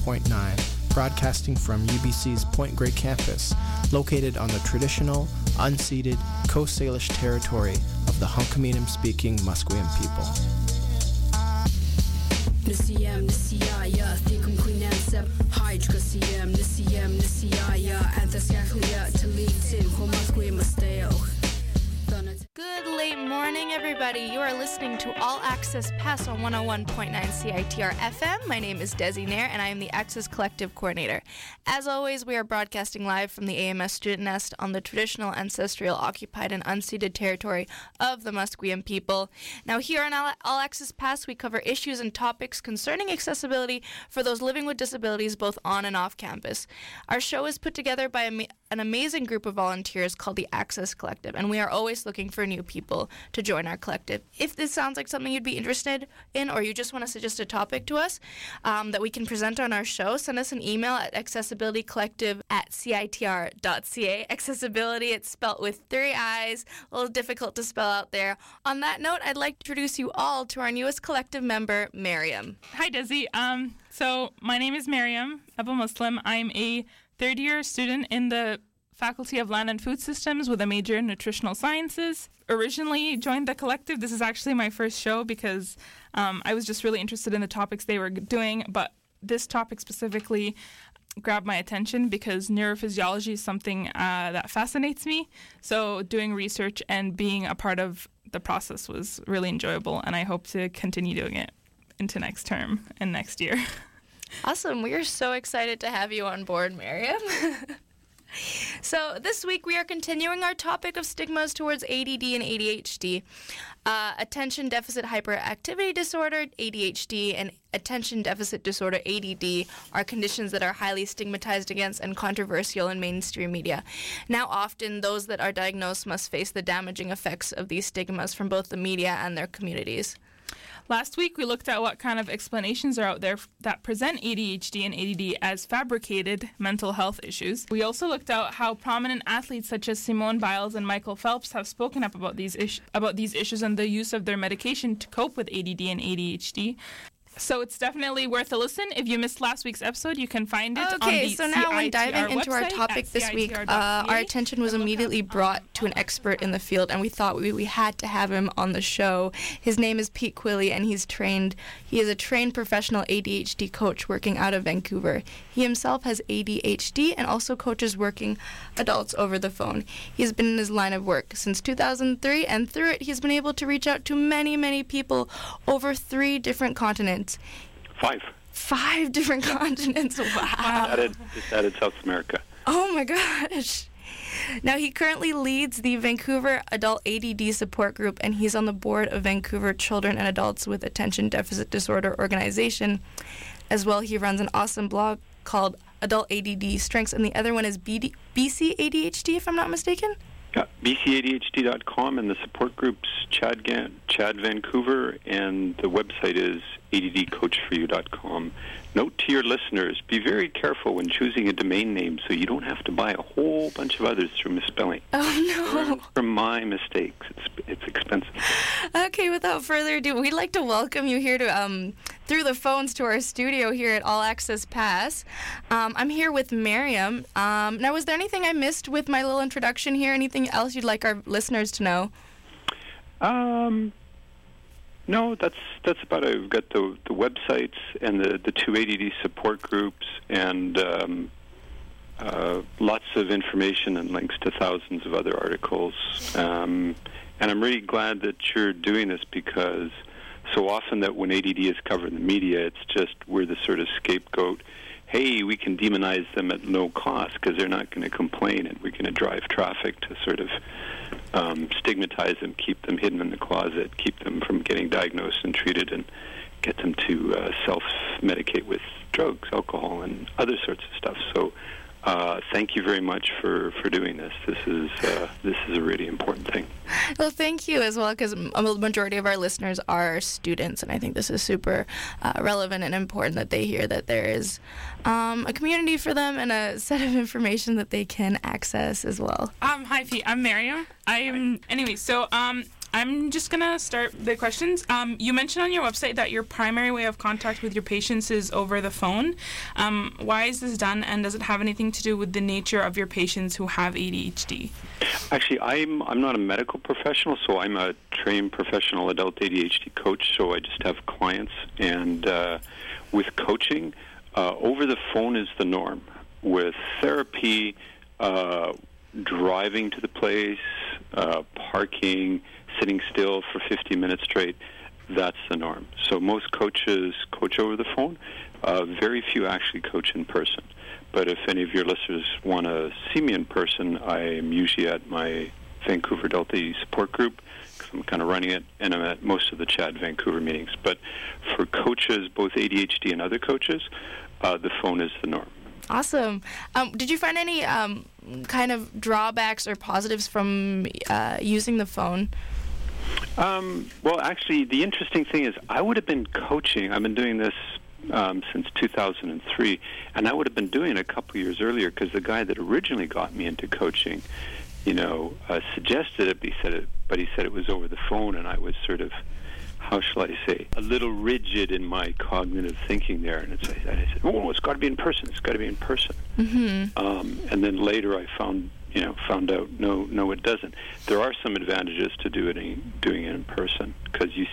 101.9, broadcasting from UBC's Point Grey campus, located on the traditional, unceded Coast Salish territory of the Hunkaminam-speaking Musqueam people. Nisiyam nisiyaya thikum quinansab hydra siyam nisiyaya anthasyakhlia talitin homasque masteo. Good late morning, everybody. You are listening to All Access Pass on 101.9 CITR FM. My name is Desi Nair, and I am the Access Collective Coordinator. As always, we are broadcasting live from the AMS Student Nest on the traditional, ancestral, occupied, and unceded territory of the Musqueam people. Now, here on All Access Pass, we cover issues and topics concerning accessibility for those living with disabilities both on and off campus. Our show is put together by an amazing group of volunteers called the Access Collective, and we are always looking for new people to join our collective. If this sounds like something you'd be interested in, or you just want to suggest a topic to us that we can present on our show, send us an email at accessibilitycollective@citr.ca. Accessibility, it's spelt with 3 I's, a little difficult to spell out there. On that note, I'd like to introduce you all to our newest collective member, Miriam. Hi, Desi. So my name is Miriam Abu Muslim. I'm a third-year student in the Faculty of Land and Food Systems with a major in nutritional sciences. Originally joined the collective. This is actually my first show because I was just really interested in the topics they were doing, but this topic specifically grabbed my attention because neurophysiology is something that fascinates me. So doing research and being a part of the process was really enjoyable, and I hope to continue doing it into next term and next year. Awesome. We are so excited to have you on board, Miriam. So this week we are continuing our topic of stigmas towards ADD and ADHD. Attention Deficit Hyperactivity Disorder, ADHD, and Attention Deficit Disorder, ADD, are conditions that are highly stigmatized against and controversial in mainstream media. Now often, those that are diagnosed must face the damaging effects of these stigmas from both the media and their communities. Last week, we looked at what kind of explanations are out there that present ADHD and ADD as fabricated mental health issues. We also looked at how prominent athletes such as Simone Biles and Michael Phelps have spoken up about these issues and the use of their medication to cope with ADD and ADHD. So it's definitely worth a listen. If you missed last week's episode, you can find it on the Okay, so now when diving into our website topic this week, our attention was immediately brought to an expert in the field, and we thought we had to have him on the show. His name is Pete Quilley, and he is a trained professional ADHD coach working out of Vancouver. He himself has ADHD and also coaches working adults over the phone. He has been in his line of work since 2003, and through it, he's been able to reach out to many, many people over 3 different continents. 5 different continents. Wow. Just added South America. Oh my gosh. Now he currently leads the Vancouver Adult ADD Support Group, and he's on the board of Vancouver Children and Adults with Attention Deficit Disorder Organization. As well, he runs an awesome blog called Adult ADD Strengths, and the other one is BC ADHD, if I'm not mistaken. Yeah, bcadhd.com, and the support group's Chad Vancouver, and the website is addcoachforyou.com. Note to your listeners, be very careful when choosing a domain name so you don't have to buy a whole bunch of others through misspelling. Oh, no. Learn from my mistakes. It's expensive. Okay, without further ado, we'd like to welcome you here to through the phones to our studio here at All Access Pass. I'm here with Miriam. Now, was there anything I missed with my little introduction here? Anything else you'd like our listeners to know? No, that's about it. We've got the websites and the 2 ADD support groups, and lots of information and links to thousands of other articles. And I'm really glad that you're doing this, because so often that when ADD is covered in the media, it's just we're the sort of scapegoat. Hey, we can demonize them at no cost because they're not going to complain, and we're going to drive traffic to sort of stigmatize them, keep them hidden in the closet, keep them from getting diagnosed and treated, and get them to self-medicate with drugs, alcohol, and other sorts of stuff. So thank you very much for doing this. This is a really important thing. Well, thank you as well, because a majority of our listeners are students, and I think this is super relevant and important that they hear that there is a community for them and a set of information that they can access as well. Hi, Pete. I'm Miriam. I'm just going to start the questions. You mentioned on your website that your primary way of contact with your patients is over the phone. Why is this done, and does it have anything to do with the nature of your patients who have ADHD? Actually, I'm not a medical professional, so I'm a trained professional adult ADHD coach, so I just have clients. And with coaching, over the phone is the norm. With therapy, driving to the place, parking, sitting still for 50 minutes straight, that's the norm. So most coaches coach over the phone. Very few actually coach in person. But if any of your listeners want to see me in person, I am usually at my Vancouver Adult AD support group, because I'm kind of running it, and I'm at most of the CHAD Vancouver meetings. But for coaches, both ADHD and other coaches, the phone is the norm. Awesome. Did you find any kind of drawbacks or positives from using the phone? Well, actually, the interesting thing is I would have been coaching. I've been doing this since 2003, and I would have been doing it a couple years earlier, because the guy that originally got me into coaching, suggested it, but he said it was over the phone, and I was sort of, how shall I say, a little rigid in my cognitive thinking there, and I said, oh, it's got to be in person. It's got to be in person. Mm-hmm. And then later I found out, no, it doesn't. There are some advantages to doing it in person, because you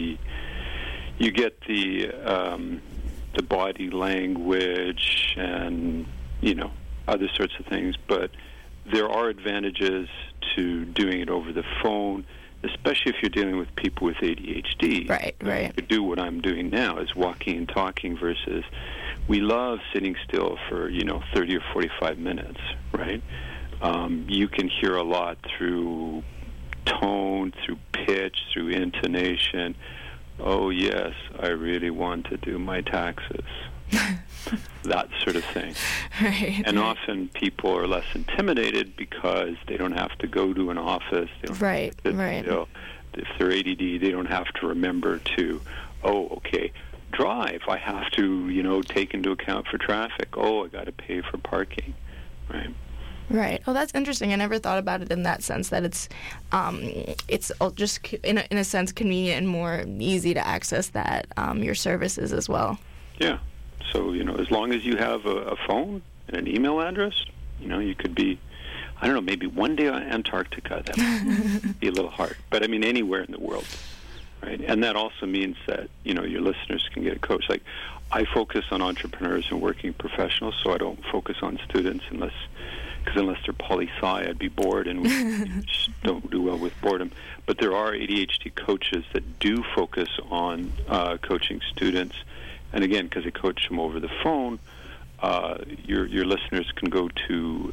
get the body language and other sorts of things, but there are advantages to doing it over the phone, especially if you're dealing with people with ADHD. Right. To do what I'm doing now is walking and talking versus we love sitting still for 30 or 45 minutes, right? You can hear a lot through tone, through pitch, through intonation. Oh, yes, I really want to do my taxes. That sort of thing. Right. And often people are less intimidated because they don't have to go to an office. They don't Right. If they're ADD, they don't have to remember to, drive. I have to, take into account for traffic. Oh, I got to pay for parking, right? Right. Oh, that's interesting. I never thought about it in that sense, that it's just in a sense convenient and more easy to access that your services as well. Yeah. So as long as you have a phone and an email address, you could be, I don't know, maybe one day on Antarctica. That would be a little hard, but I mean anywhere in the world, right? And that also means that your listeners can get a coach. Like I focus on entrepreneurs and working professionals, so I don't focus on students unless they're poli-sci, I'd be bored, and we just don't do well with boredom. But there are ADHD coaches that do focus on coaching students, and again, because I coach them over the phone, your listeners can go to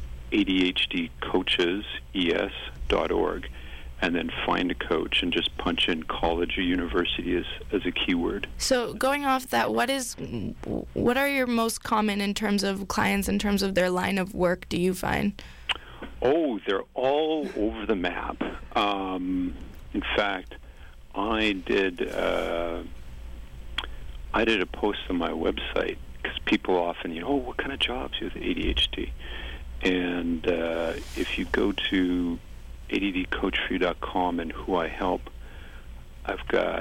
ADHDcoaches.org and then find a coach and just punch in college or university as a keyword. So going off that, what are your most common in terms of clients, in terms of their line of work, do you find? Oh, they're all over the map. In fact, I did a post on my website, because people often, what kind of jobs you have with ADHD? And if you go to addcoachforyou.com and who I help, I've got,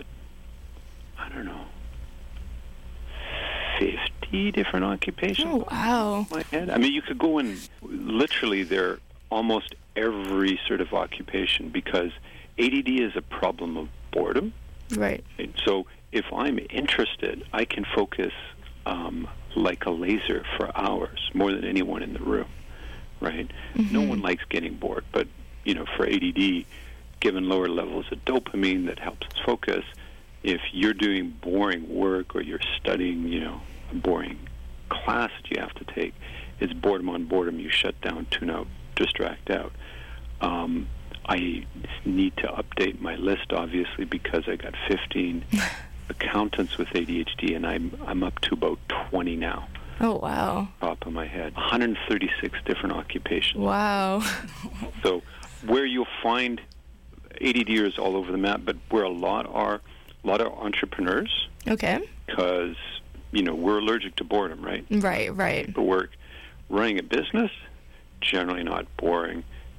50 different occupations. Oh, wow. In my head. I mean, you could go in, literally, they're almost every sort of occupation, because ADD is a problem of boredom. Right. And so if I'm interested, I can focus like a laser for hours, more than anyone in the room, right? Mm-hmm. No one likes getting bored, but for ADD, given lower levels of dopamine that helps us focus, if you're doing boring work or you're studying, a boring class that you have to take, it's boredom on boredom. You shut down, tune out, distract out. I need to update my list, obviously, because I got 15 accountants with ADHD, and I'm up to about 20 now. Oh, wow. Top of my head. 136 different occupations. Wow. So where you'll find ADDers all over the map, but where a lot are entrepreneurs. Okay. Because, we're allergic to boredom, right? Right. But running a business, generally not boring.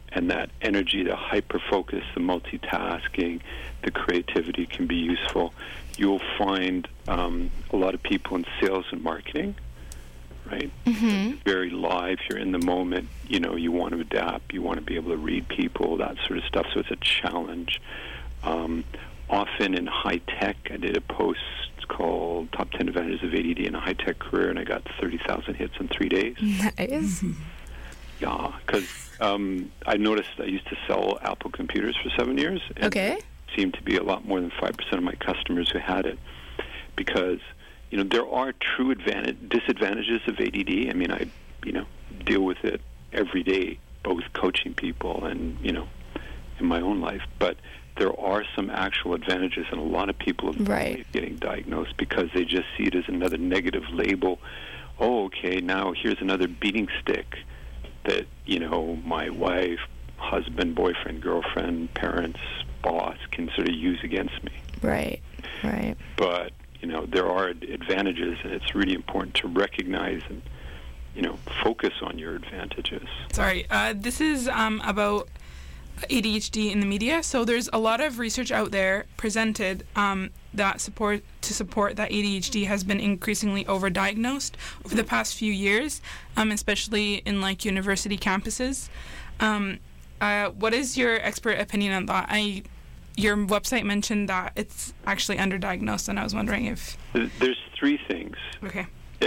and that energy, the hyper-focus, the multitasking, the creativity can be useful. You'll find a lot of people in sales and marketing, right? Very live, you're in the moment, you want to adapt, you want to be able to read people, that sort of stuff, so it's a challenge. Often in high-tech, I did a post called Top 10 Advantages of ADD in a High-Tech Career, and I got 30,000 hits in 3 days. Nice. Yeah, because I noticed I used to sell Apple computers for 7 years. And Okay. seemed to be a lot more than 5% of my customers who had it, because there are true disadvantages of ADD. I mean, I deal with it every day, both coaching people and in my own life. But there are some actual advantages, and a lot of people avoid getting diagnosed because they just see it as another negative label. Oh, okay, now here's another beating stick that my wife, husband, boyfriend, girlfriend, parents, boss can sort of use against me. Right. But there are advantages, and it's really important to recognize and focus on your advantages. Sorry, this is about ADHD in the media. So there's a lot of research out there presented that support that ADHD has been increasingly overdiagnosed over the past few years, especially in university campuses. What is your expert opinion on that? Your website mentioned that it's actually underdiagnosed, and I was wondering if... There's three things. Okay.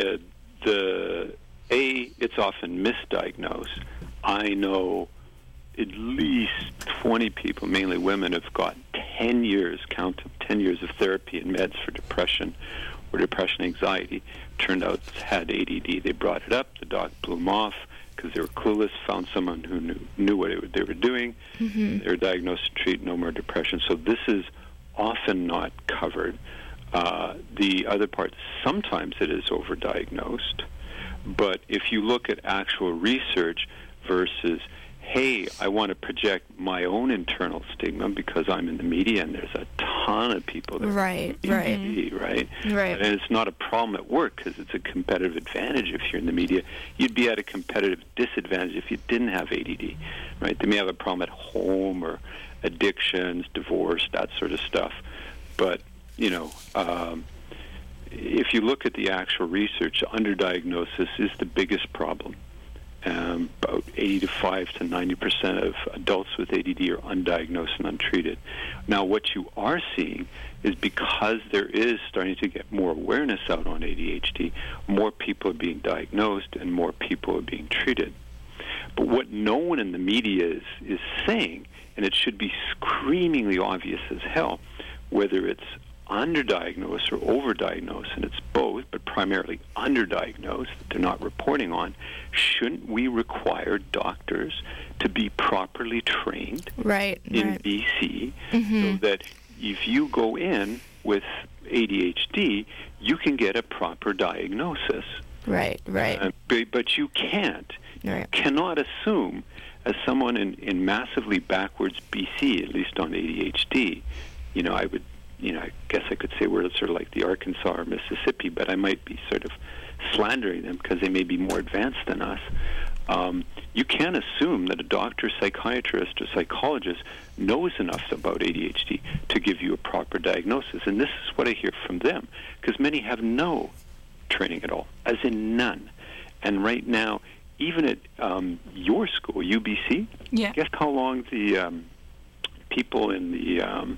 It's often misdiagnosed. I know at least 20 people, mainly women, have got 10 years of therapy and meds for depression or depression anxiety. Turned out had ADD. They brought it up. The doc blew them off because they were clueless, found someone who knew what they were doing. They were diagnosed and treated, no more depression. So this is often not covered. The other part, sometimes it is overdiagnosed. But if you look at actual research versus, hey, I want to project my own internal stigma because I'm in the media and there's a ton of people that Right. And it's not a problem at work because it's a competitive advantage if you're in the media. You'd be at a competitive disadvantage if you didn't have ADD, right? They may have a problem at home or addictions, divorce, that sort of stuff. But, if you look at the actual research, underdiagnosis is the biggest problem. About 85 to 90% of adults with ADD are undiagnosed and untreated. Now, what you are seeing is because there is starting to get more awareness out on ADHD, more people are being diagnosed and more people are being treated. But what no one in the media is saying, and it should be screamingly obvious as hell, whether it's underdiagnosed or overdiagnosed, and it's both, but primarily underdiagnosed, that they're not reporting on, shouldn't we require doctors to be properly trained in BC so that if you go in with ADHD, you can get a proper diagnosis? Right. But you can't. You cannot assume, as someone in massively backwards BC, at least on ADHD, I guess I could say we're sort of like the Arkansas or Mississippi, but I might be sort of slandering them because they may be more advanced than us. You can't assume that a doctor, psychiatrist, or psychologist knows enough about ADHD to give you a proper diagnosis. And this is what I hear from them, because many have no training at all, as in none. And right now, even at your school, UBC, guess how long the people in the...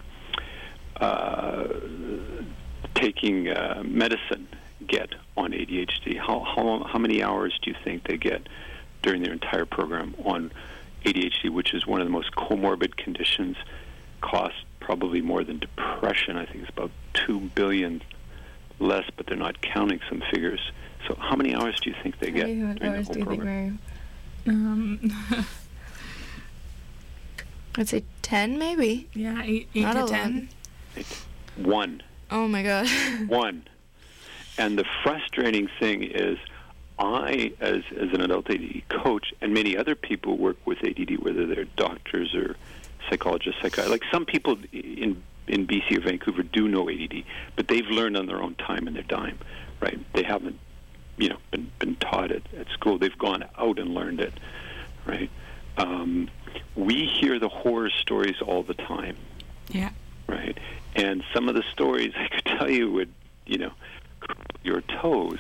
taking medicine get on ADHD? How many hours do you think they get during their entire program on ADHD, which is one of the most comorbid conditions, costs probably more than depression? I think it's about $2 billion less, but they're not counting some figures. So how many hours do you think they get during the whole program? I'd say 10, maybe. Yeah, 8 Not to a 10. One. Oh my God. One. And the frustrating thing is, I, as an adult ADD coach, and many other people work with ADD, whether they're doctors or psychologists, psychiatrists, like some people in BC or Vancouver do know ADD, but they've learned on their own time and their dime, right? They haven't, been taught it at school. They've gone out and learned it, right? we hear the horror stories all the time. Yeah. Right? And some of the stories I could tell you would, curl your toes.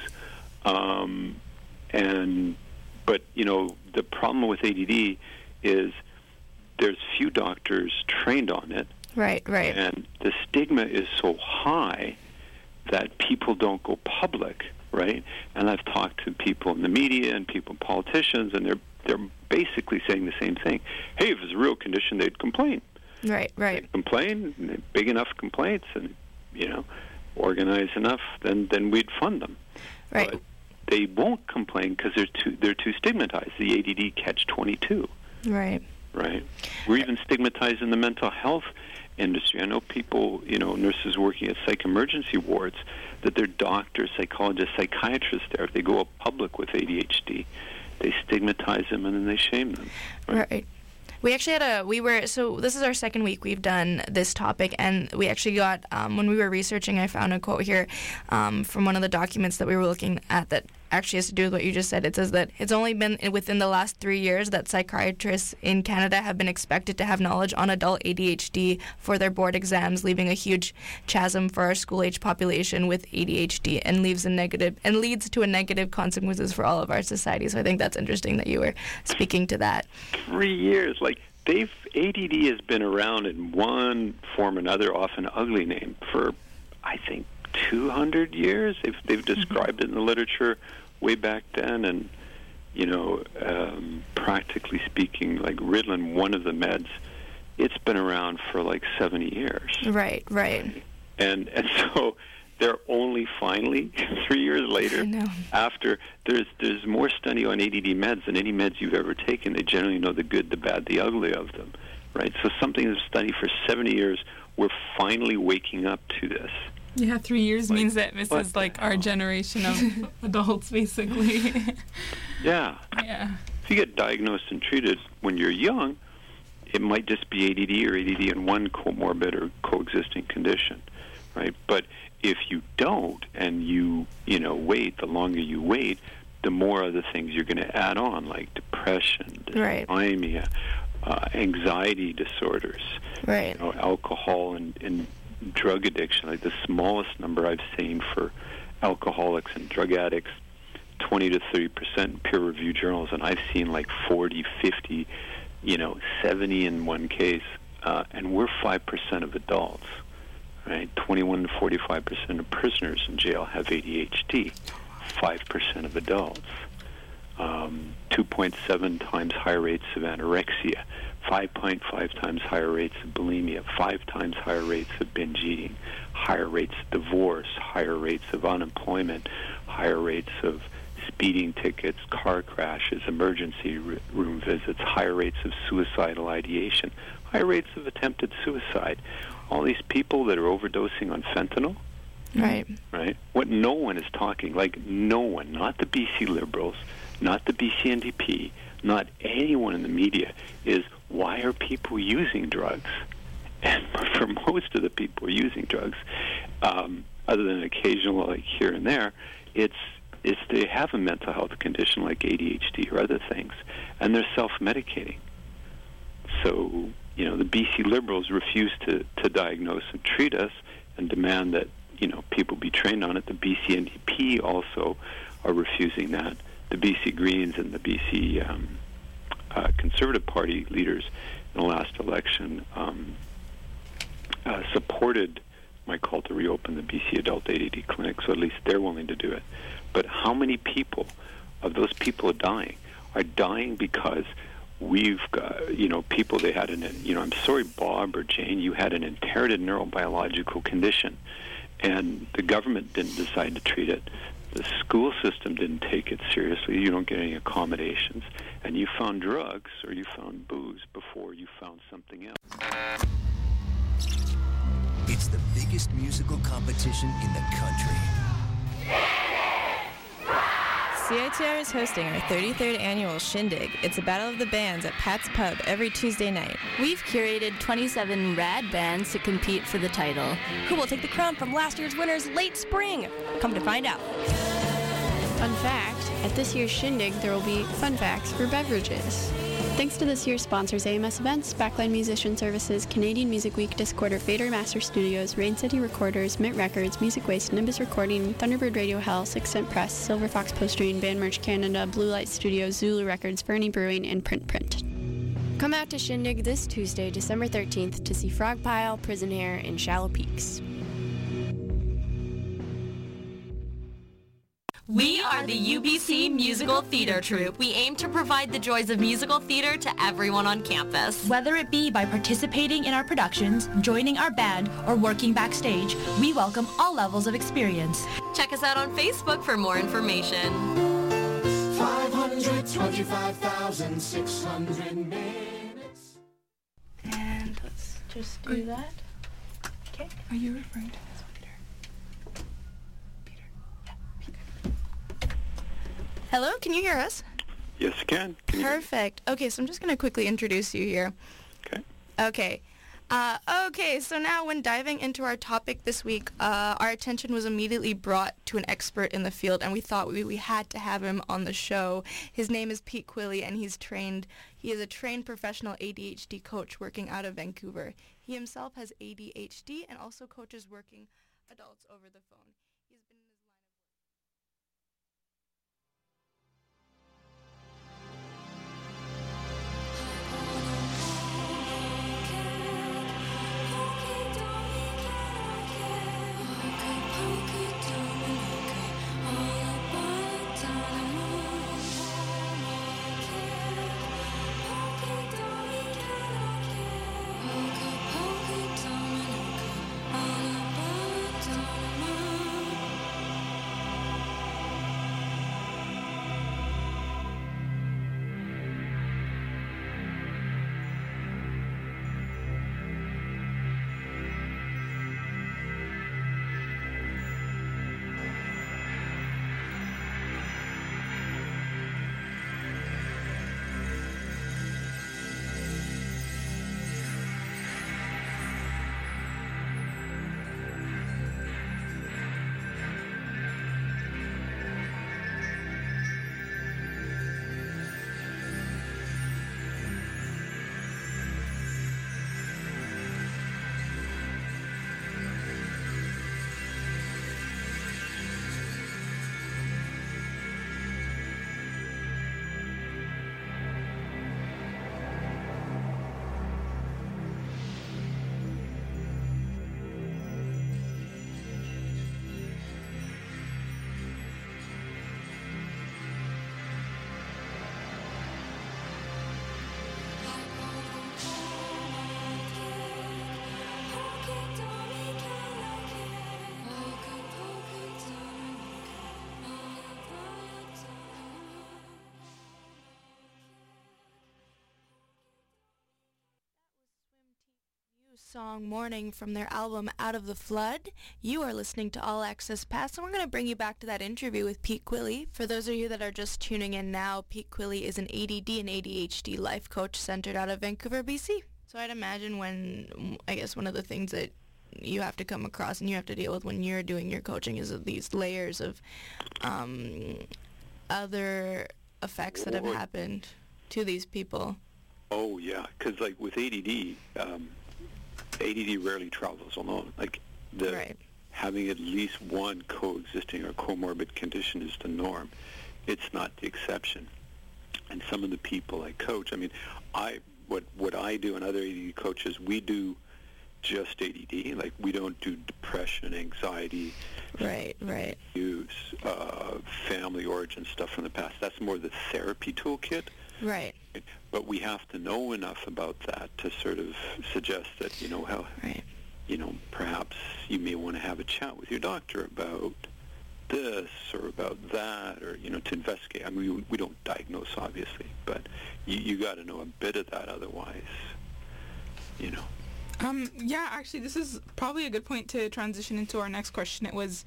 But the problem with ADD is there's few doctors trained on it. Right. And the stigma is so high that people don't go public, right? And I've talked to people in the media and politicians, and they're basically saying the same thing. Hey, if it's a real condition, they'd complain. Right. They'd complain, big enough complaints, and organized enough, then we'd fund them. Right. But they won't complain because they're too stigmatized. The ADD catch-22. Right. Right. We're even stigmatized in the mental health industry. I know people, nurses working at psych emergency wards, that they're doctors, psychologists, psychiatrists there. If they go up public with ADHD, they stigmatize them and then they shame them. Right. We actually so this is our second week we've done this topic, and we actually got, when we were researching, I found a quote here from one of the documents that we were looking at that actually has to do with what you just said. It says that it's only been within the last 3 years that psychiatrists in Canada have been expected to have knowledge on adult ADHD for their board exams, leaving a huge chasm for our school-age population with ADHD and leads to a negative consequences for all of our society. So I think that's interesting that you were speaking to that. 3 years, ADD has been around in one form or another, often ugly name, for, I think, 200 years. They've described it in the literature way back then, and practically speaking, like Ritalin, one of the meds, it's been around for 70 years. Right. And so they're only finally 3 years later, after there's more study on ADD meds than any meds you've ever taken. They generally know the good, the bad, the ugly of them, right? So something that's studied for 70 years, we're finally waking up to this. Yeah, 3 years means that this is our generation of adults, basically. Yeah. If you get diagnosed and treated when you're young, it might just be ADD or ADD in one comorbid or coexisting condition, right? But if you don't, and you wait, the longer you wait, the more other things you're going to add on, like depression, dysthymia, anxiety disorders, right? Alcohol and drug addiction. Like the smallest number I've seen for alcoholics and drug addicts, 20 to 30% in peer-reviewed journals, and I've seen 40, 50, 70 in one case, and we're 5% of adults, right? 21 to 45% of prisoners in jail have ADHD, 5% of adults. 2.7 times higher rates of anorexia, 5.5 times higher rates of bulimia, 5 times higher rates of binge eating, higher rates of divorce, higher rates of unemployment, higher rates of speeding tickets, car crashes, emergency room visits, higher rates of suicidal ideation, higher rates of attempted suicide. All these people that are overdosing on fentanyl, right? What no one is talking, no one, not the BC Liberals, not the BC NDP, not anyone in the media, is why are people using drugs? And for most of the people who are using drugs, other than occasional here and there, it's they have a mental health condition like ADHD or other things, and they're self-medicating. So, the BC Liberals refuse to diagnose and treat us and demand that, people be trained on it. The BC NDP also are refusing that. The BC Greens and the BC Conservative Party leaders in the last election supported my call to reopen the BC Adult ADD Clinic, so at least they're willing to do it. But how many people of those people are dying because we've got, people, they had I'm sorry, Bob or Jane, you had an inherited neurobiological condition, and the government didn't decide to treat it. The school system didn't take it seriously. You don't get any accommodations. And you found drugs or you found booze before you found something else. It's the biggest musical competition in the country. CITR is hosting our 33rd annual Shindig. It's a battle of the bands at Pat's Pub every Tuesday night. We've curated 27 rad bands to compete for the title. Who will take the crown from last year's winners, Late Spring? Come to find out. Fun fact, at this year's Shindig, there will be fun facts for beverages. Thanks to this year's sponsors, AMS Events, Backline Musician Services, Canadian Music Week, Discorder, Fader Master Studios, Rain City Recorders, Mint Records, Music Waste, Nimbus Recording, Thunderbird Radio Hell, Six Cent Press, Silver Fox Postering, Band Merch Canada, Blue Light Studios, Zulu Records, Fernie Brewing, and Print. Come out to Shindig this Tuesday, December 13th to see Frog Pile, Prison Hair, and Shallow Peaks. We are the UBC Musical Theater Troupe. We aim to provide the joys of musical theater to everyone on campus. Whether it be by participating in our productions, joining our band, or working backstage, we welcome all levels of experience. Check us out on Facebook for more information. 525,600 minutes. And let's just do that. Okay. Are you referring to this? Hello, can you hear us? Yes, I can. Perfect. Okay, so I'm just going to quickly introduce you here. Okay. Okay, so now when diving into our topic this week, our attention was immediately brought to an expert in the field, and we thought we had to have him on the show. His name is Pete Quilley, and he is a trained professional ADHD coach working out of Vancouver. He himself has ADHD and also coaches working adults over the phone. Song Morning from their album Out of the Flood. You are listening to All Access Pass, and we're going to bring you back to that interview with Pete Quilley. For those of you that are just tuning in now, Pete Quilley is an ADD and ADHD life coach centered out of Vancouver, BC. So I'd imagine one of the things that you have to come across and you have to deal with when you're doing your coaching is these layers of other effects that have happened to these people. Oh, yeah, because like with ADD, ADD rarely travels alone. Like having at least one coexisting or comorbid condition is the norm. It's not the exception. And some of the people I coach, I mean, what I do and other ADD coaches, we do just ADD. Like we don't do depression, anxiety, use, family origin stuff from the past. That's more the therapy toolkit. Right. But we have to know enough about that to sort of suggest that, perhaps you may want to have a chat with your doctor about this or about that, or, to investigate. I mean, we don't diagnose, obviously, but you got to know a bit of that, otherwise, Yeah, actually, this is probably a good point to transition into our next question. It was,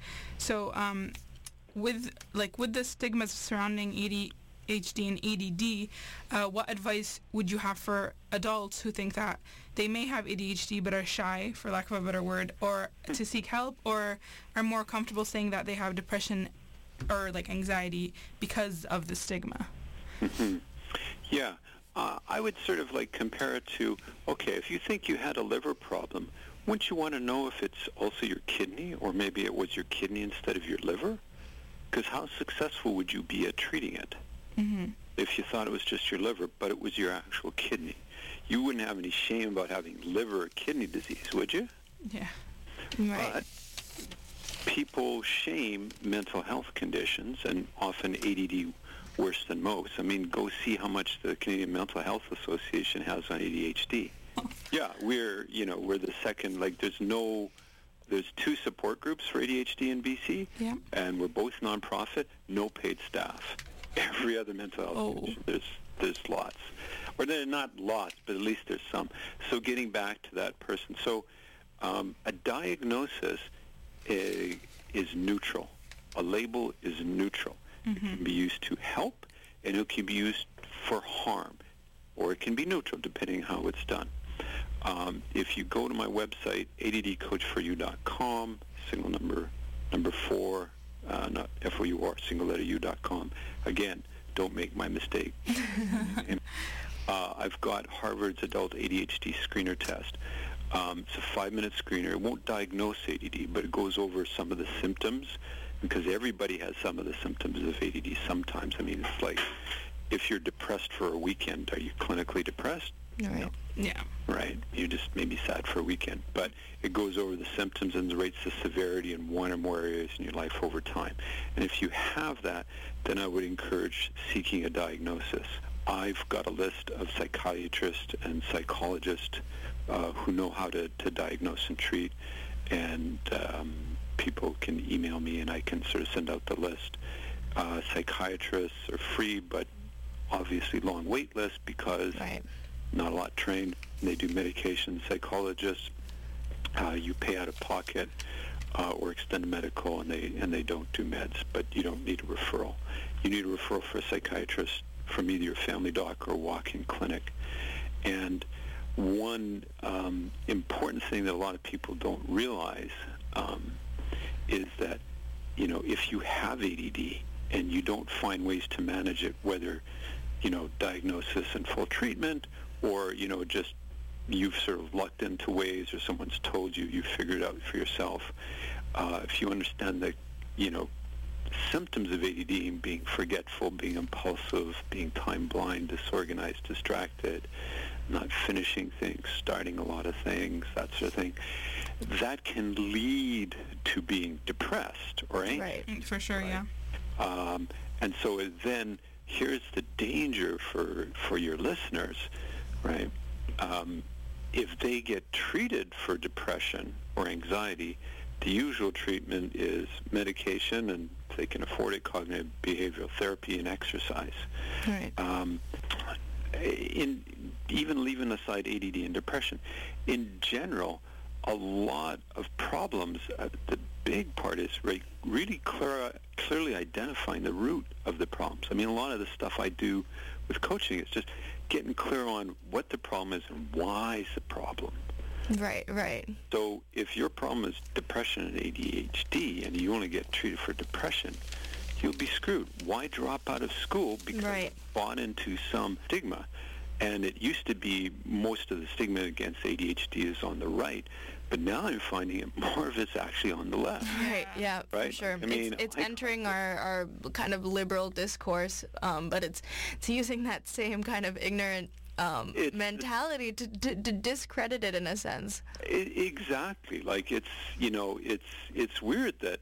with the stigmas surrounding ADHD and ADD, what advice would you have for adults who think that they may have ADHD but are shy, for lack of a better word, or to seek help, or are more comfortable saying that they have depression or anxiety because of the stigma? Yeah. I would sort of like compare it to, okay, if you think you had a liver problem, wouldn't you want to know if it's also your kidney, or maybe it was your kidney instead of your liver? Because how successful would you be at treating it if you thought it was just your liver, but it was your actual kidney? You wouldn't have any shame about having liver or kidney disease, would you? Yeah. Right. But people shame mental health conditions, and often ADD worse than most. I mean, go see how much the Canadian Mental Health Association has on ADHD. Yeah, we're the second, like there's 2 support groups for ADHD in BC, and we're both nonprofit, no paid staff. Every other mental health condition, there's lots. Or they're not lots, but at least there's some. So getting back to that person. So a diagnosis is neutral. A label is neutral. It can be used to help, and it can be used for harm, or it can be neutral depending how it's done. If you go to my website, addcoachforyou.com, single number 4, not FOUR, single letter U.com. Again, don't make my mistake. I've got Harvard's Adult ADHD Screener Test. It's a 5-minute screener. It won't diagnose ADD, but it goes over some of the symptoms, because everybody has some of the symptoms of ADD sometimes. I mean, it's like if you're depressed for a weekend, are you clinically depressed? Right. No. Yeah. Right. You just may be sad for a weekend. But it goes over the symptoms and rates the severity in one or more areas in your life over time. And if you have that, then I would encourage seeking a diagnosis. I've got a list of psychiatrists and psychologists who know how to diagnose and treat, and people can email me and I can sort of send out the list. Psychiatrists are free, but obviously long wait list because not a lot trained. They do medication. Psychologists, you pay out of pocket or extended medical, and they don't do meds, but you don't need a referral. You need a referral for a psychiatrist from either your family doc or walk-in clinic. And one important thing that a lot of people don't realize is that, if you have ADD and you don't find ways to manage it, whether, diagnosis and full treatment, or, just you've sort of lucked into ways, or someone's told you, you figured it out for yourself. If you understand that, symptoms of ADD, being forgetful, being impulsive, being time-blind, disorganized, distracted, not finishing things, starting a lot of things, that sort of thing, that can lead to being depressed or anxious. Right, for sure, right? Yeah. And so then here's the danger for your listeners, right? If they get treated for depression or anxiety, the usual treatment is medication, and if they can afford it, cognitive behavioral therapy and exercise. Right. Even leaving aside ADD and depression, in general, a lot of problems, the big part is really clearly identifying the root of the problems. I mean, a lot of the stuff I do with coaching is just getting clear on what the problem is and why is the problem. Right. So if your problem is depression and ADHD and you only get treated for depression, you'll be screwed. Why drop out of school? Because you bought into some stigma. And it used to be most of the stigma against ADHD is on the right, but now I'm finding it more of it's actually on the left. Right, yeah, right? For sure. I mean, it's entering our kind of liberal discourse, but it's using that same kind of ignorant mentality to discredit it in a sense. Exactly. Like it's weird that,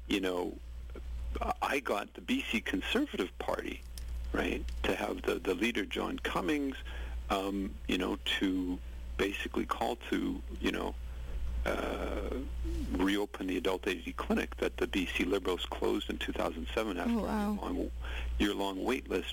I got the BC Conservative Party, right, to have the leader, John Cummings, to basically call to, reopen the adult ADD clinic that the BC Liberals closed in 2007 after a year-long wait list,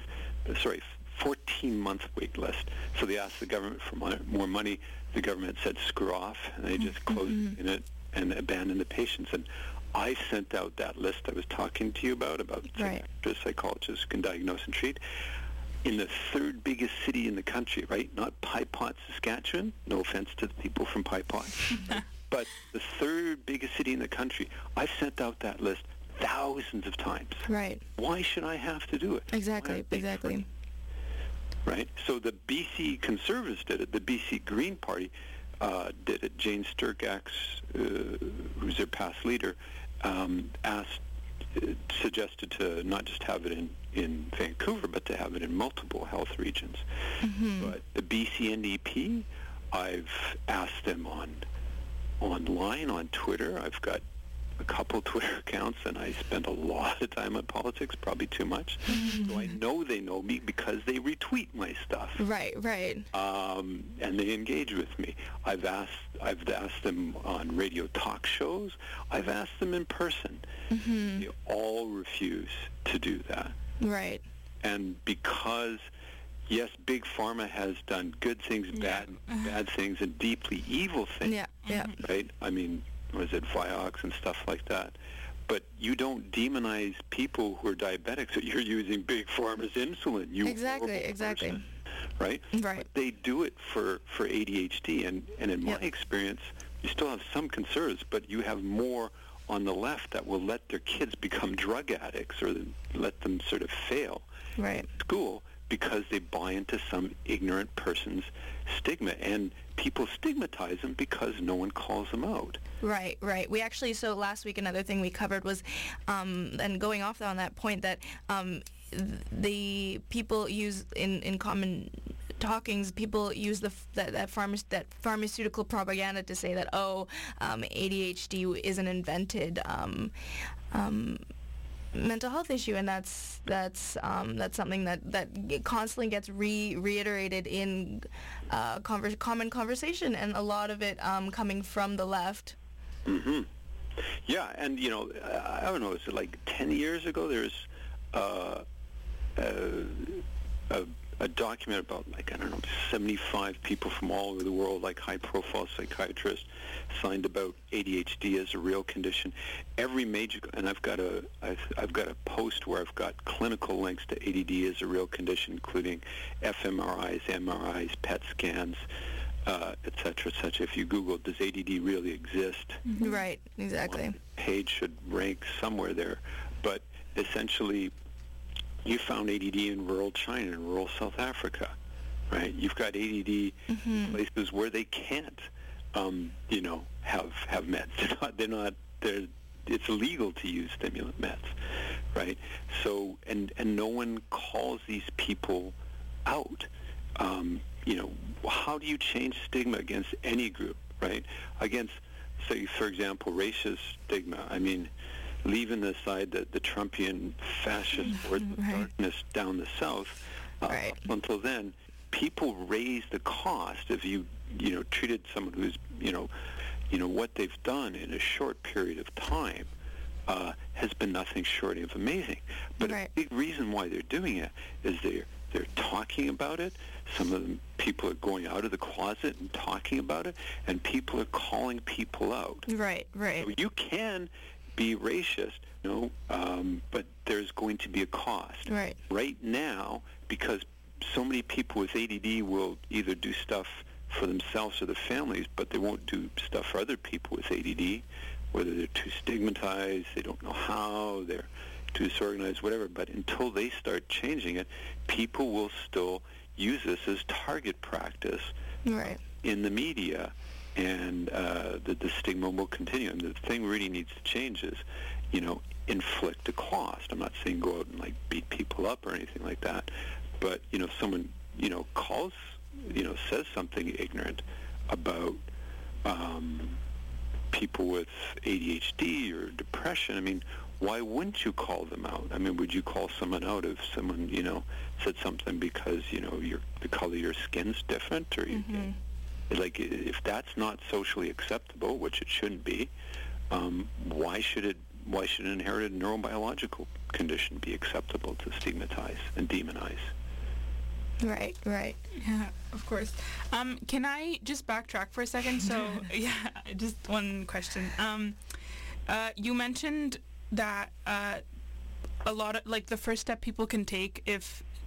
14-month wait list. So they asked the government for more money. The government said, screw off, and they just closed it and abandoned the patients. And I sent out that list I was talking to you about psychologists who can diagnose and treat, in the third biggest city in the country, right? Not Pye Pot, Saskatchewan. No offense to the people from Pye Pot. But the third biggest city in the country. I've sent out that list thousands of times. Right. Why should I have to do it? Exactly. right? So the BC Conservatives did it. The BC Green Party did it. Jane Sturgax, who's their past leader, suggested to not just have it in Vancouver, but to have it in multiple health regions. But the BC NDP, I've asked them online, on Twitter. I've got a couple Twitter accounts, and I spend a lot of time on politics, probably too much. So I know they know me because they retweet my stuff. Right. And they engage with me. I've asked them on radio talk shows. I've asked them in person. They all refuse to do that. Right. And because, yes, Big Pharma has done good things, bad things, and deeply evil things. Yeah. Right? I mean, was it Vioxx and stuff like that? But you don't demonize people who are diabetics that you're using Big Pharma's insulin. Exactly. Person, right? Right. But they do it for ADHD, and in my experience, you still have some conservatives, but you have more on the left that will let their kids become drug addicts or let them sort of fail in school because they buy into some ignorant person's stigma, and people stigmatize them because no one calls them out. Right. We actually, so last week another thing we covered was, and going off on that point, that the people use in common talkings, people use that pharmaceutical propaganda to say that ADHD is an invented mental health issue, and that's something that constantly gets reiterated in common conversation, and a lot of it coming from the left. Yeah, and I don't know, is it like 10 years ago? There's a document about, 75 people from all over the world, high-profile psychiatrists, signed about ADHD as a real condition. Every major, and I've got a post where I've got clinical links to ADD as a real condition, including fMRIs, MRIs, PET scans, et cetera, et cetera. If you Google, does ADD really exist? Right, exactly. One page should rank somewhere there. But essentially, you found ADD in rural China and rural South Africa, right? You've got ADD in places where they can't, have meds. It's illegal to use stimulant meds, right? So, and no one calls these people out. How do you change stigma against any group, right? Against, say, for example, racist stigma. I mean, leaving aside the Trumpian fascist hordes of darkness down the South, up until then, people raise the cost if you treated someone who's, what they've done in a short period of time has been nothing short of amazing. But a big reason why they're doing it is they're talking about it. Some of them, people are going out of the closet and talking about it, and people are calling people out. Right. So you can be racist, but there's going to be a cost. Right now, because so many people with ADD will either do stuff for themselves or their families, but they won't do stuff for other people with ADD, whether they're too stigmatized, they don't know how, they're too disorganized, whatever. But until they start changing it, people will still use this as target practice in the media, and the stigma will continue. And the thing really needs to change is, inflict a cost. I'm not saying go out and beat people up or anything like that, but someone calls, says something ignorant about people with ADHD or depression. I mean, why wouldn't you call them out? I mean, would you call someone out if someone said something because the color of your skin's different, or if that's not socially acceptable, which it shouldn't be, why should an inherited neurobiological condition be acceptable to stigmatize and demonize? Right. Yeah, of course. Can I just backtrack for a second? So, just one question. You mentioned that a lot of, the first step people can take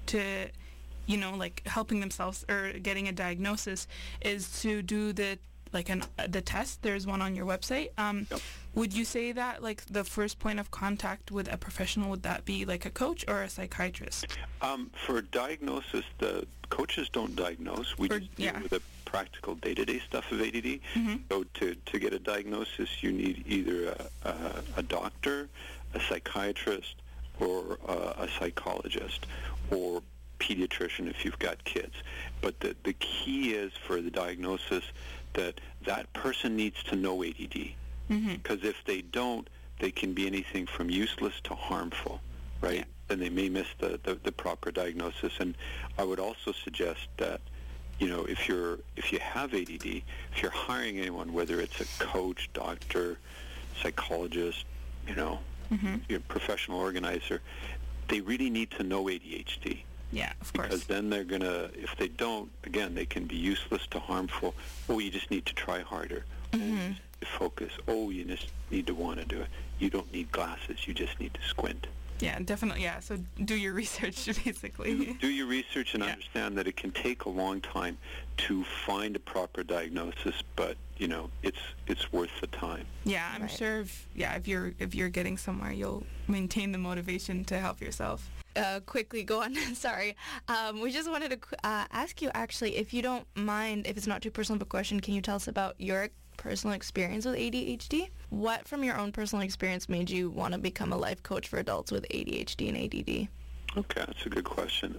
helping themselves or getting a diagnosis is to do the like the test. There's one on your website. Would you say that like the first point of contact with a professional, would that be like a coach or a psychiatrist? For diagnosis, the coaches don't diagnose. We just deal with the practical day-to-day stuff of ADD. So to get a diagnosis, you need either a doctor, a psychiatrist, or a psychologist, or pediatrician if you've got kids. But the key is for the diagnosis that person needs to know ADD. Because if they don't, they can be anything from useless to harmful, right? Yeah. Then they may miss the proper diagnosis. And I would also suggest that, you know, if you have ADD, if you're hiring anyone, whether it's a coach, doctor, psychologist, you know, your professional organizer, they really need to know ADHD. Yeah, of course. Because then they're going to, if they don't, again, they can be useless to harmful. Oh, you just need to try harder. Oh, you just need to focus. Oh, you just need to want to do it. You don't need glasses. You just need to squint. Yeah, definitely. Yeah, so do your research, basically. Do your research and understand that it can take a long time to find a proper diagnosis, but you know it's worth the time. Yeah, I'm sure. If you're getting somewhere, you'll maintain the motivation to help yourself. Quickly, go on. Sorry. We just wanted to ask you, actually, if you don't mind, if it's not too personal of a question, can you tell us about your personal experience with ADHD? What from your own personal experience made you want to become a life coach for adults with ADHD and ADD? Okay, that's a good question.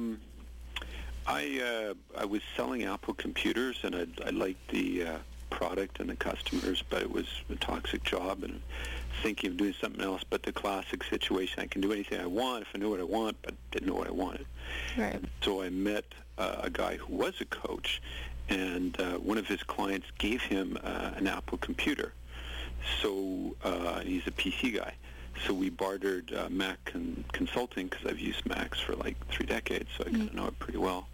I was selling Apple computers, and I liked the product and the customers, but it was a toxic job, and thinking of doing something else. But the classic situation, I can do anything I want if I know what I want, but didn't know what I wanted. Right. And so I met a guy who was a coach, and one of his clients gave him an Apple computer. So he's a PC guy. So we bartered Mac consulting, because I've used Macs for like 3 decades, so I kind of know it pretty well,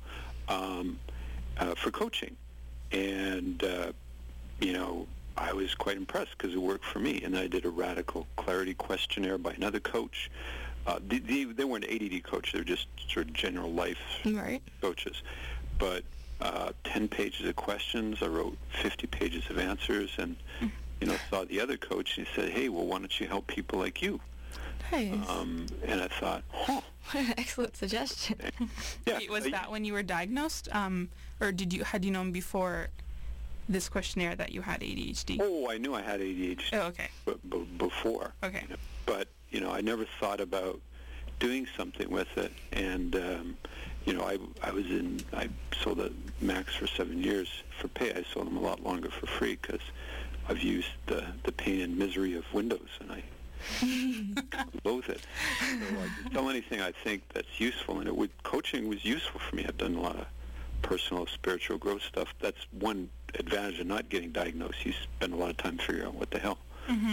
for coaching. And, you know, I was quite impressed because it worked for me. And then I did a radical clarity questionnaire by another coach. They weren't ADD coach. They were just sort of general life coaches. But 10 pages of questions. I wrote 50 pages of answers, and you know, saw the other coach, and he said, "Hey, well, why don't you help people like you?" Nice. And I thought, what an excellent suggestion. Yeah. Was that when you were diagnosed, or had you known before this questionnaire that you had ADHD? Oh, I knew I had ADHD. Oh, okay. Before. Okay. You know, but you know, I never thought about doing something with it, and you know, I sold the Macs for 7 years for pay. I sold them a lot longer for free because I've used the pain and misery of Windows, and I loathe it. So I can sell anything I think that's useful, and coaching was useful for me. I've done a lot of personal, spiritual growth stuff. That's one advantage of not getting diagnosed. You spend a lot of time figuring out what the hell.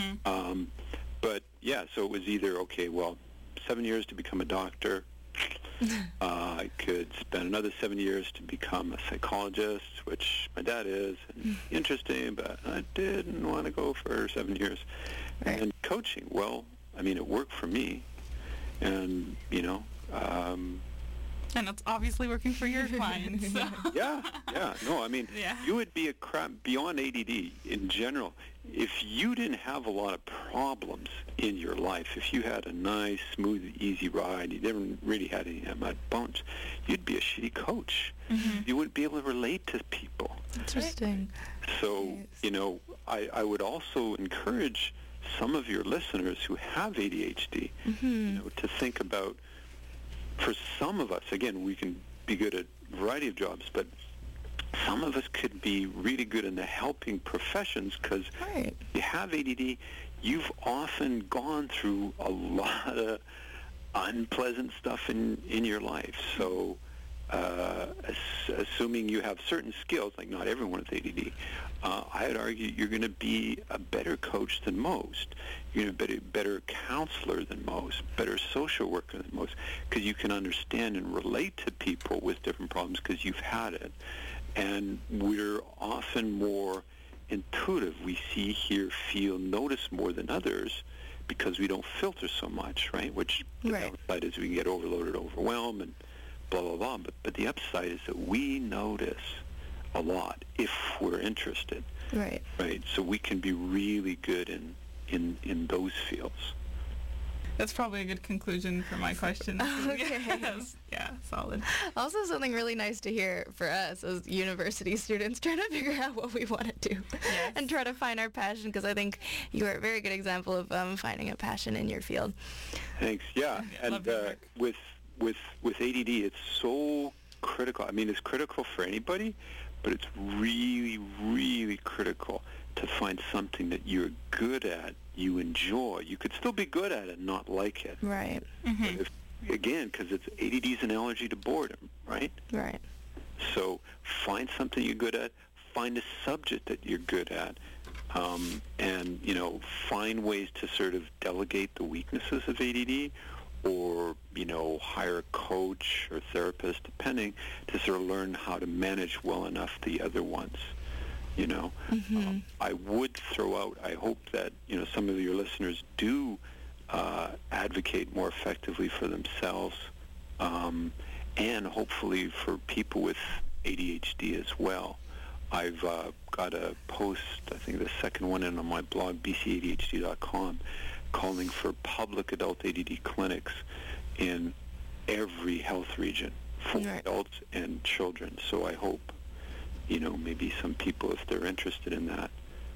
But yeah, so it was either, okay, well, 7 years to become a doctor. I could spend another 7 years to become a psychologist, which my dad is, and interesting, but I didn't want to go for 7 years. Right. And coaching, well, I mean, it worked for me, and, you know, and it's obviously working for your clients. So. Yeah. No, I mean, you would be beyond ADD in general. If you didn't have a lot of problems in your life, if you had a nice, smooth, easy ride, you never really had any mud bumps, you'd be a shitty coach. You wouldn't be able to relate to people. Interesting. So, you know, I would also encourage some of your listeners who have ADHD, you know, to think about, for some of us, again, we can be good at a variety of jobs, but some of us could be really good in the helping professions because you have ADD, you've often gone through a lot of unpleasant stuff in your life. So assuming you have certain skills, like not everyone with ADD, I'd argue you're going to be a better coach than most. You're going to be a better counselor than most, better social worker than most, because you can understand and relate to people with different problems because you've had it. And we're often more intuitive. We see, hear, feel, notice more than others because we don't filter so much, right? Which the downside is we can get overloaded, overwhelmed, and blah, blah, blah. But the upside is that we notice a lot if we're interested. Right. Right. So we can be really good in those fields. That's probably a good conclusion for my question. Okay. Yes. Yeah, solid. Also something really nice to hear for us as university students trying to figure out what we want to do and try to find our passion, because I think you are a very good example of finding a passion in your field. Thanks. Yeah. And with ADD, it's so critical. I mean, it's critical for anybody, but it's really, really critical to find something that you're good at, you enjoy. You could still be good at it and not like it. Right. Mm-hmm. Again, because ADD is an allergy to boredom, right? Right. So find something you're good at, find a subject that you're good at, and, find ways to sort of delegate the weaknesses of ADD, or, hire a coach or therapist, depending, to sort of learn how to manage well enough the other ones. I would throw out, I hope that, some of your listeners do advocate more effectively for themselves, and hopefully for people with ADHD as well. I've got a post, I think the second one on my blog, bcadhd.com, calling for public adult ADD clinics in every health region for adults and children. So I hope, maybe some people, if they're interested in that,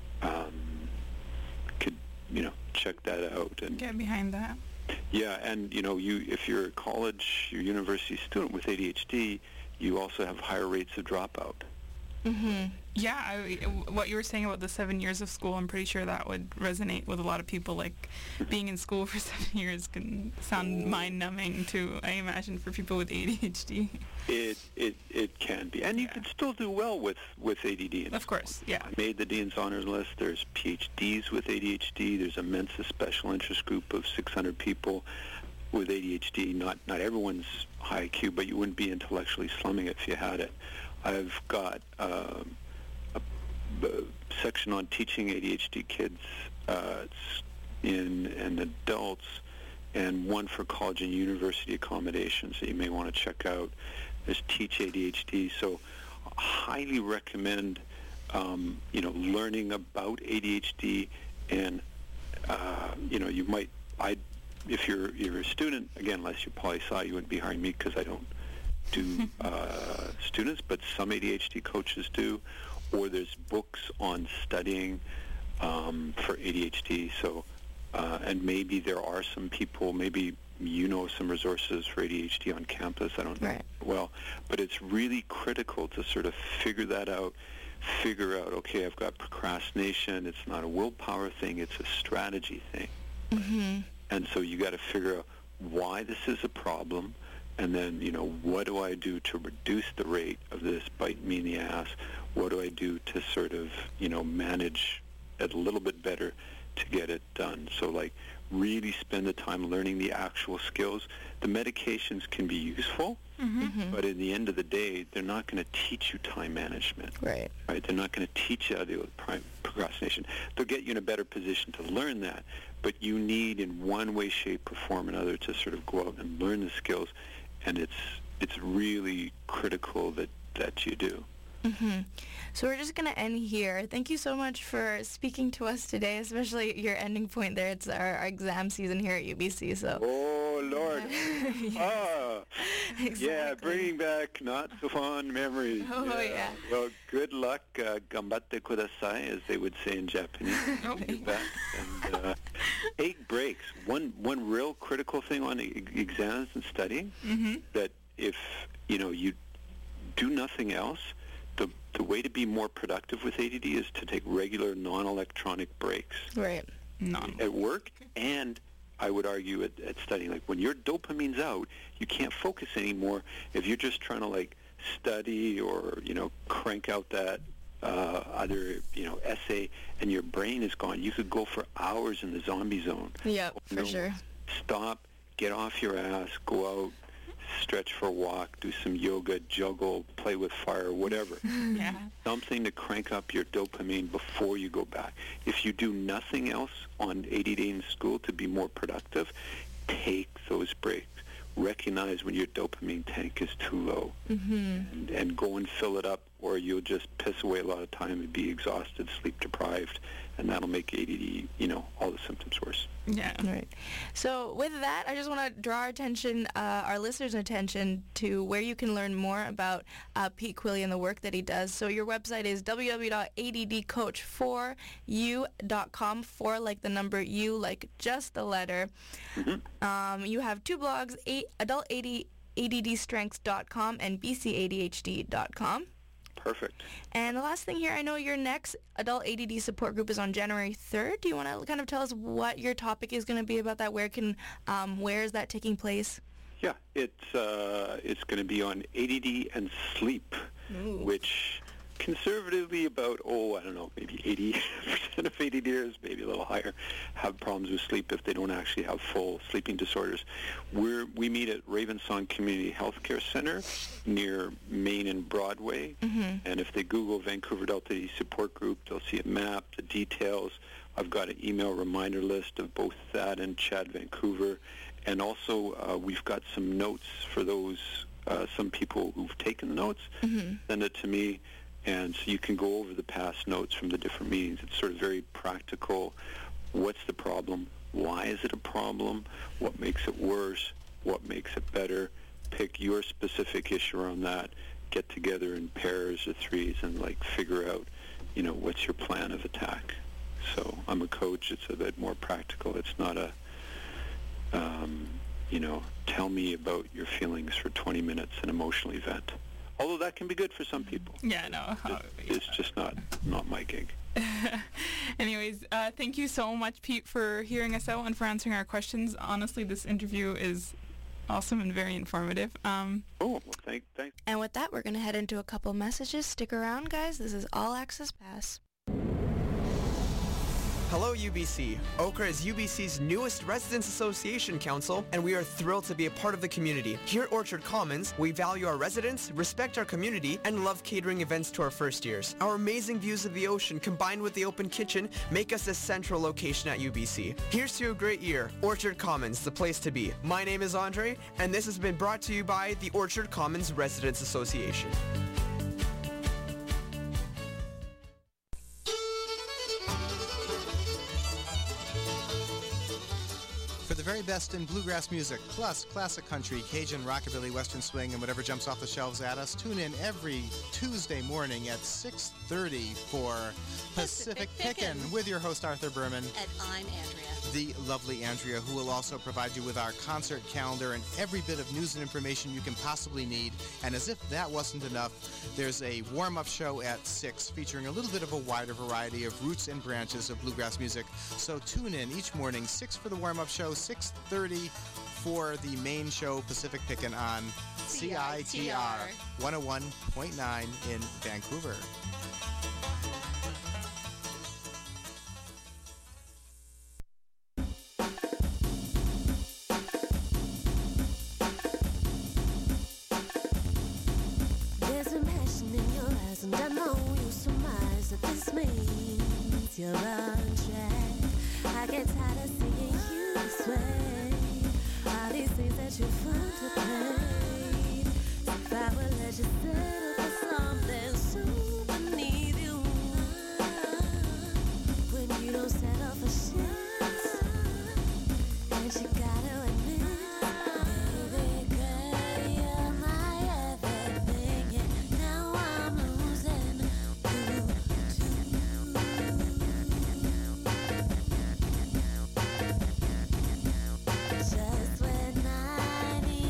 could, check that out and get behind that. Yeah, and if you're a college or university student with ADHD, you also have higher rates of dropout. Mm-hmm. Yeah, what you were saying about the 7 years of school, I'm pretty sure that would resonate with a lot of people. Like, being in school for 7 years can sound mind-numbing to, I imagine, for people with ADHD. It can be, and you can still do well with ADD. Of course, yeah. I made the Dean's Honors List. There's PhDs with ADHD. There's a Mensa special interest group of 600 people with ADHD. Not everyone's high IQ, but you wouldn't be intellectually slumming it if you had it. I've got a section on teaching ADHD kids and adults, and one for college and university accommodations that you may want to check out. There's Teach ADHD. So I highly recommend, learning about ADHD, and, you might, if you're a student, again, unless you're poli-sci, you wouldn't be hiring me because I don't do students, but some ADHD coaches do, or there's books on studying for ADHD. So, and maybe there are some people, maybe some resources for ADHD on campus. I don't know well, but it's really critical to sort of figure out, okay, I've got procrastination. It's not a willpower thing. It's a strategy thing. Mm-hmm. And so you got to figure out why this is a problem. And then, what do I do to reduce the rate of this bite me in the ass? What do I do to sort of, manage it a little bit better to get it done? So, really spend the time learning the actual skills. The medications can be useful, but at the end of the day, they're not going to teach you time management. Right. They're not going to teach you how to deal with procrastination. They'll get you in a better position to learn that, but you need, in one way, shape, or form, another, to sort of go out and learn the skills. And it's really critical that you do. Mm-hmm. So we're just going to end here. Thank you so much for speaking to us today, especially your ending point there. It's our exam season here at UBC. So. Oh, Lord. Exactly. Yeah, bringing back not so fond memories. Oh, yeah. Well, good luck. Gambatte kudasai, as they would say in Japanese. And 8 breaks. One real critical thing on exams and studying, that if, you do nothing else, the way to be more productive with ADD is to take regular non-electronic breaks. Right. At work, and I would argue at studying. Like, when your dopamine's out, you can't focus anymore. If you're just trying to, study or, crank out that other, essay, and your brain is gone, you could go for hours in the zombie zone. Yeah, for sure. Stop, get off your ass, go out, stretch for a walk, do some yoga, juggle, play with fire, whatever. Yeah. Something to crank up your dopamine before you go back. If you do nothing else on ADD in school to be more productive, take those breaks. Recognize when your dopamine tank is too low, and go and fill it up or you'll just piss away a lot of time and be exhausted, sleep deprived, and that'll make ADD, all the symptoms worse. Yeah. Right. So with that, I just want to draw our attention, our listeners' attention to where you can learn more about Pete Quilley and the work that he does. So your website is www.addcoach4u.com, for like the number U, like just the letter. Mm-hmm. You have two blogs, adultaddstrengths.com and bcadhd.com. Perfect. And the last thing here, I know your next adult ADD support group is on January 3rd. Do you want to kind of tell us what your topic is going to be about that? Where is that taking place? Yeah, it's going to be on ADD and sleep, which conservatively about, maybe 80% of ADDers, maybe a little higher, have problems with sleep if they don't actually have full sleeping disorders. We meet at Ravensong Community Healthcare Center near Main and Broadway, and if they Google Vancouver Adult ADD Support Group, they'll see a map, the details. I've got an email reminder list of both that and Chad Vancouver, and also we've got some notes for those, some people who've taken notes, send it to me. And so you can go over the past notes from the different meetings. It's sort of very practical. What's the problem? Why is it a problem? What makes it worse? What makes it better? Pick your specific issue around that. Get together in pairs or threes and figure out, what's your plan of attack. So I'm a coach. It's a bit more practical. It's not a, tell me about your feelings for 20 minutes, an emotional event. Although that can be good for some people. Yeah, no. It's just not my gig. Anyways, thank you so much, Pete, for hearing us out and for answering our questions. Honestly, this interview is awesome and very informative. Thanks. And with that, we're going to head into a couple messages. Stick around, guys. This is All Access Pass. Hello, UBC. OCRA is UBC's newest Residents Association Council, and we are thrilled to be a part of the community. Here at Orchard Commons, we value our residents, respect our community, and love catering events to our first years. Our amazing views of the ocean, combined with the open kitchen, make us a central location at UBC. Here's to a great year. Orchard Commons, the place to be. My name is Andre, and this has been brought to you by the Orchard Commons Residents Association. For the very best in bluegrass music, plus classic country, Cajun, rockabilly, western swing, and whatever jumps off the shelves at us, tune in every Tuesday morning at 6:30 for Pacific Pickin' with your host Arthur Berman. And I'm Andrea. The lovely Andrea, who will also provide you with our concert calendar and every bit of news and information you can possibly need. And as if that wasn't enough, there's a warm-up show at 6 featuring a little bit of a wider variety of roots and branches of bluegrass music. So tune in each morning, 6 for the warm-up show, 6:30 for the main show, Pacific Pickin' on CITR 101.9 in Vancouver. There's a passion in your eyes, and I know you surmise that this means you're on track. I get tired of seeing you this way. All these things that you find to play. If I would let you settle for something so beneath you, when you don't settle for shit, and you gotta admit, baby girl, you're my everything, and now I'm losing you too. Just when I need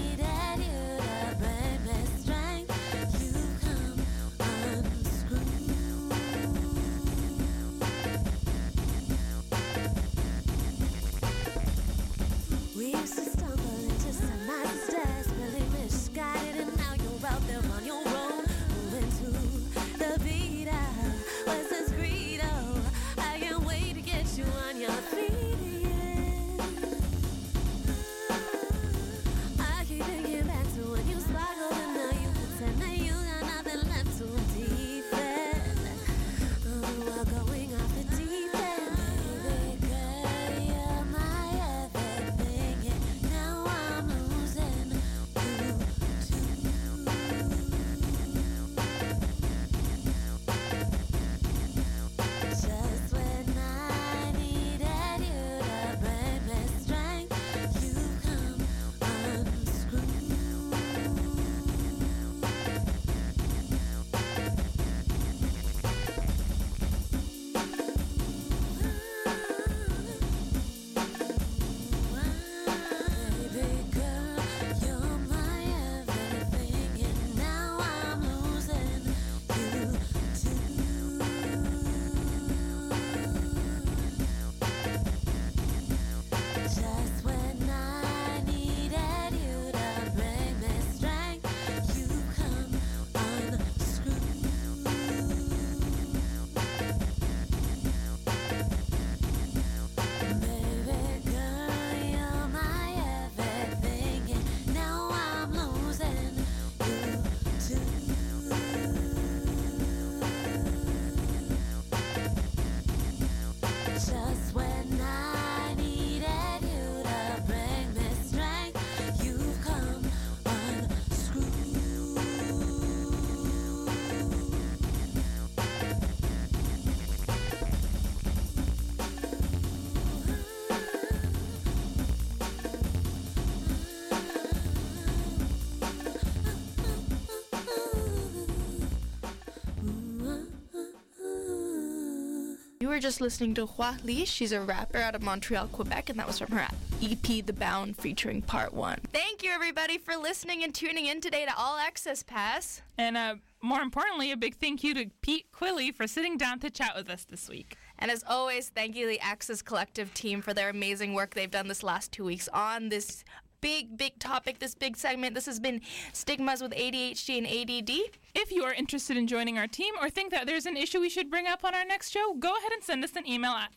You were just listening to Hua Li. She's a rapper out of Montreal, Quebec, and that was from her EP, The Bound, featuring Part 1. Thank you, everybody, for listening and tuning in today to All Access Pass. And more importantly, a big thank you to Pete Quilley for sitting down to chat with us this week. And as always, thank you to the Access Collective team for their amazing work they've done this last 2 weeks on this big topic, this big segment. This has been Stigmas with ADHD and ADD. If you are interested in joining our team or think that there's an issue we should bring up on our next show, go ahead and send us an email at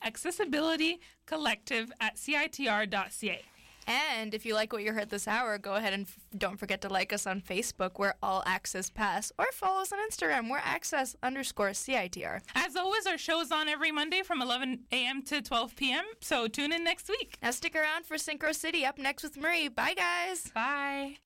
accessibilitycollective@citr.ca. And if you like what you heard this hour, go ahead and don't forget to like us on Facebook. We're All Access Pass. Or follow us on Instagram. We're access_CITR. As always, our show is on every Monday from 11 a.m. to 12 p.m. So tune in next week. Now stick around for Synchro City up next with Marie. Bye, guys. Bye.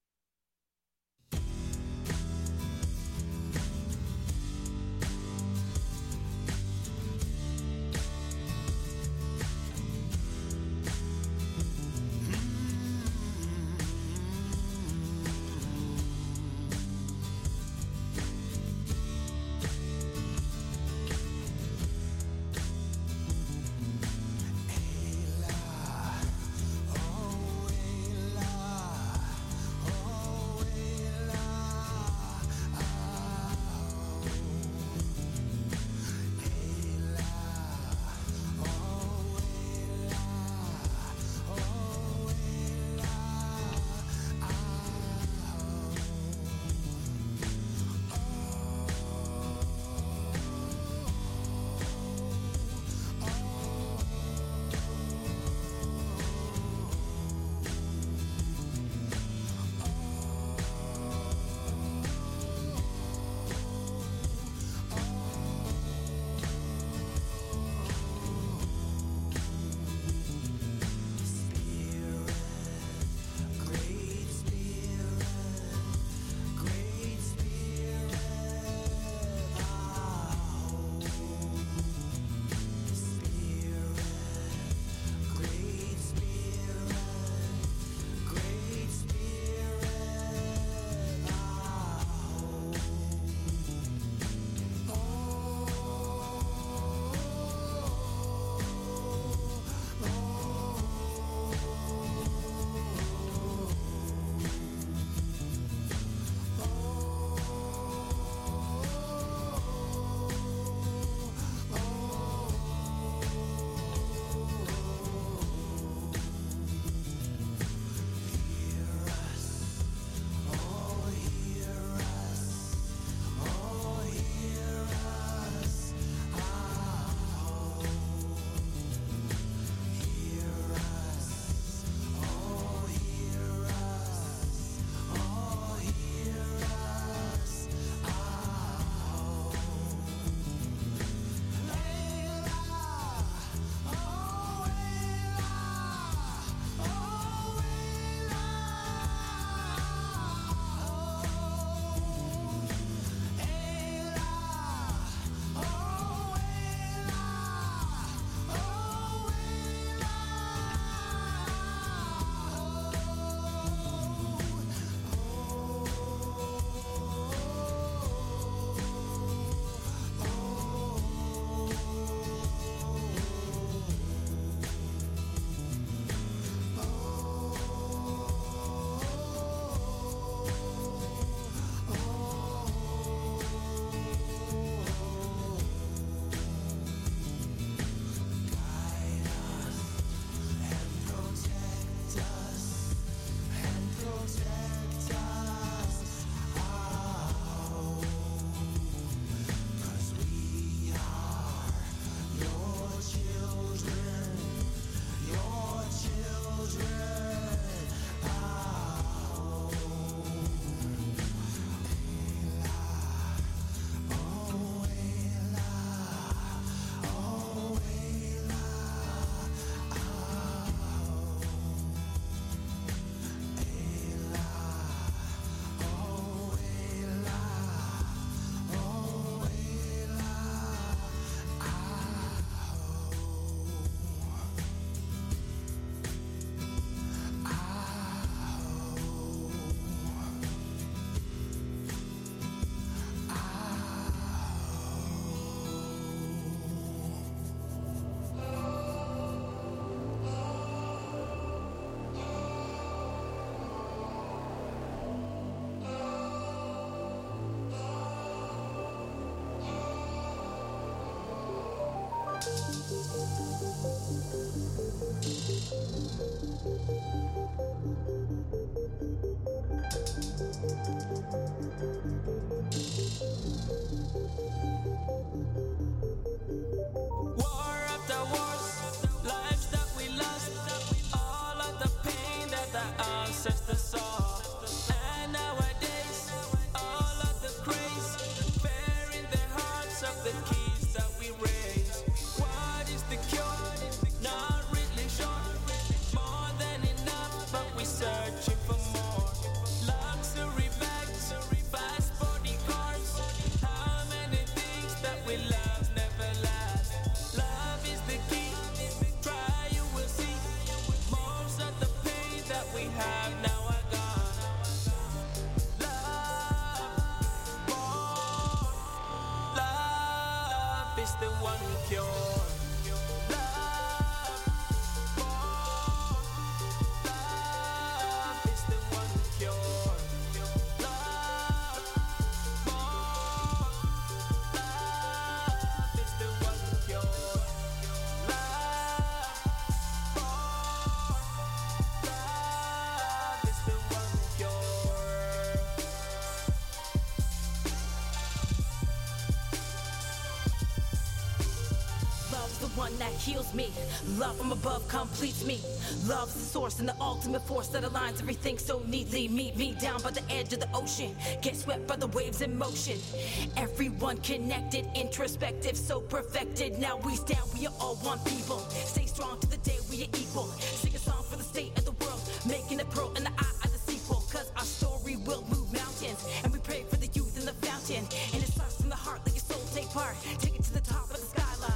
That heals me. Love from above completes me. Love's the source and the ultimate force that aligns everything so neatly. Meet me down by the edge of the ocean. Get swept by the waves in motion. Everyone connected, introspective, so perfected. Now we stand, we are all one people. Stay strong to the day we are equal. Sing a song for the state of the world, making the pearl in the eye of the sequel. Cause our story will move mountains, and we pray for the youth in the fountain. And it starts from the heart, let your soul take part. Take it to the top of the skyline.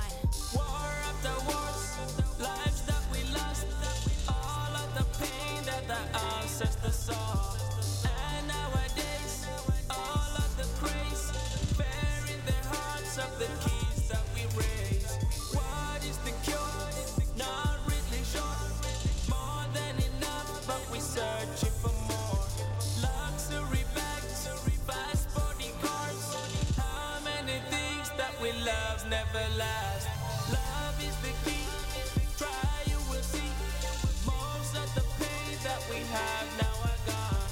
Ancestors saw, and nowadays all of the craze bear in their hearts of the keys that we raise. What is the cure? Not really sure. More than enough, but we're searching for more. Luxury bags, fast body cars. How many things that we love never last? Love is the key. Try, you will see. Most of the pain that we have now are gone.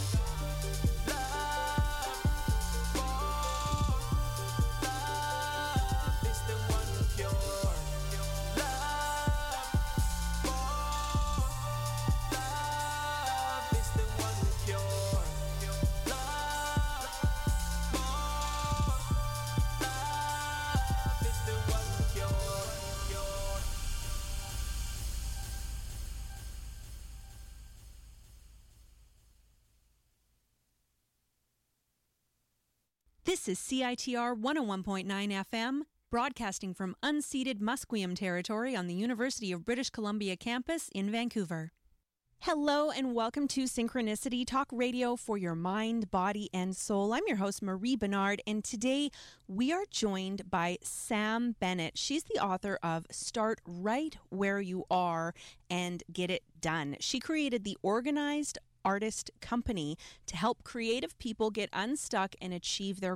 Love is the one cure. Love is the one cure. Love is the one cure. This is CITR 101.9 FM, broadcasting from unceded Musqueam territory on the University of British Columbia campus in Vancouver. Hello and welcome to Synchronicity, talk radio for your mind, body, and soul. I'm your host, Marie Bernard, and today we are joined by Sam Bennett. She's the author of Start Right Where You Are and Get It Done. She created the Organized Artist Company to help creative people get unstuck and achieve their